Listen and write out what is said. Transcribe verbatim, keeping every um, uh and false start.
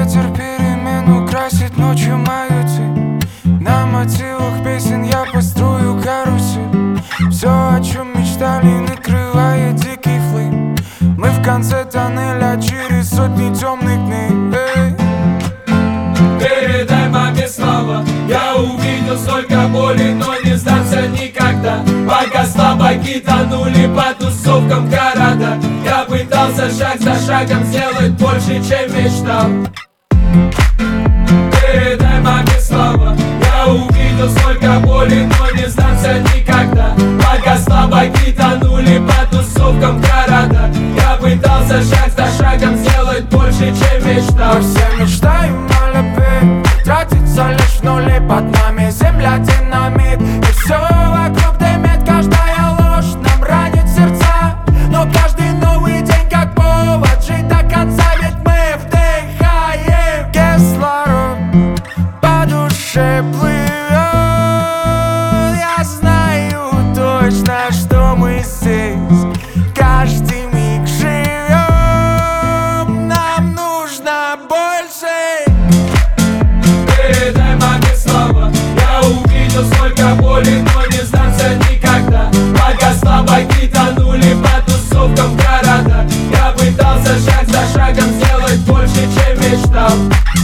Ветер перемен украсит ночью мою тень. На мотивах песен я построю карусель. Все, о чем мечтали, накрывает дикий флейм. Мы в конце тоннеля через сотни темных дней. Эй. Передай маме слова. Я увидел столько боли, но не сдамся никогда. Пока слабаки тонули по тусовкам города, я пытался шаг за шагом сделать больше, чем мечтал. Передай маме слова. Я увидел столько боли, но не сдамся никогда. Пока слабаки тонули по тусовкам города, я пытался шаг за шагом сделать больше, чем мечтал. Мы все мечтаем о любви, тратится лишь в нули. Под нами земля динамит, и все вокруг дымит. Каждая ложь нам ранит сердца, но каждый новый день как повод жить до конца. Ведь мы вдыхаем кислород, по душе плывет. Я знаю точно, что мы здесь каждый миг живем. Нам нужно больше. Передай маме слова. Я увидел столько боли, но не сдамся никогда. Пока слабаки тонули по тусовкам города, я пытался шаг за шагом сделать больше, чем мечтал.